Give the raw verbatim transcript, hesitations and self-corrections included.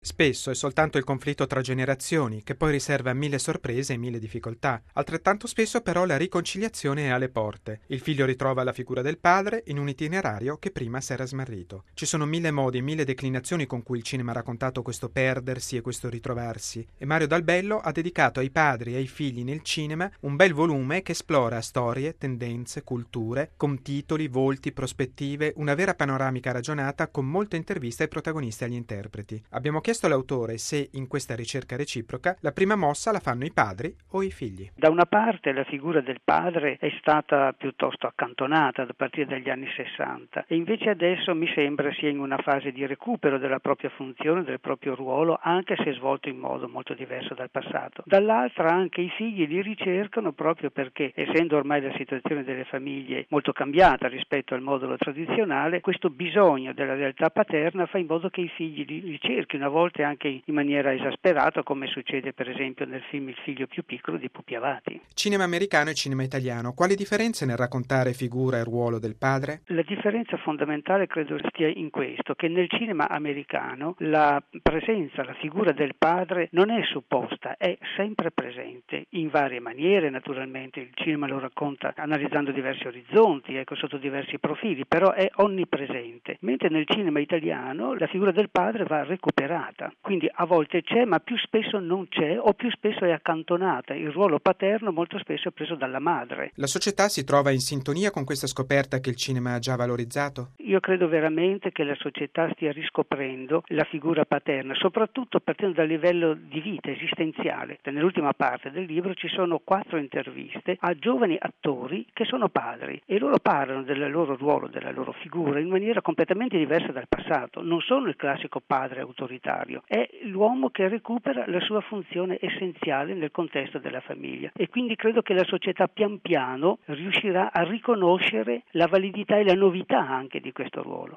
Spesso è soltanto il conflitto tra generazioni, che poi riserva mille sorprese e mille difficoltà. Altrettanto spesso però la riconciliazione è alle porte. Il figlio ritrova la figura del padre in un itinerario che prima s'era smarrito. Ci sono mille modi, mille declinazioni con cui il cinema ha raccontato questo perdersi e questo ritrovarsi. E Mario Dal Bello ha dedicato ai padri e ai figli nel cinema un bel volume che esplora storie, tendenze, culture, con titoli, volti, prospettive, una vera panoramica ragionata con molte interviste ai protagonisti e agli interpreti. Abbiamo chiesto all'autore se in questa ricerca reciproca la prima mossa la fanno i padri o i figli. Da una parte la figura del padre è stata piuttosto accantonata a partire dagli anni sessanta e invece adesso mi sembra sia in una fase di recupero della propria funzione, del proprio ruolo, anche se svolto in modo molto diverso dal passato. Dall'altra anche i figli li ricercano proprio perché, essendo ormai la situazione delle famiglie molto cambiata rispetto al modulo tradizionale, questo bisogno della realtà paterna fa in modo che i figli li ricerchino, a volte anche in maniera esasperata, come succede per esempio nel film Il figlio più piccolo di Pupi Avati. Cinema americano e cinema italiano, quali differenze nel raccontare figura e ruolo del padre? La differenza fondamentale credo stia in questo, che nel cinema americano la presenza, la figura del padre non è supposta, è sempre presente, in varie maniere naturalmente, il cinema lo racconta analizzando diversi orizzonti, ecco, sotto diversi profili, però è onnipresente, mentre nel cinema italiano la figura del padre va recuperata. Quindi a volte c'è, ma più spesso non c'è o più spesso è accantonata. Il ruolo paterno molto spesso è preso dalla madre. La società si trova in sintonia con questa scoperta che il cinema ha già valorizzato? Io credo veramente che la società stia riscoprendo la figura paterna, soprattutto partendo dal livello di vita esistenziale. Nell'ultima parte del libro ci sono quattro interviste a giovani attori che sono padri e loro parlano del loro ruolo, della loro figura in maniera completamente diversa dal passato. Non sono il classico padre autoritario, è l'uomo che recupera la sua funzione essenziale nel contesto della famiglia e quindi credo che la società pian piano riuscirà a riconoscere la validità e la novità anche di questo ruolo.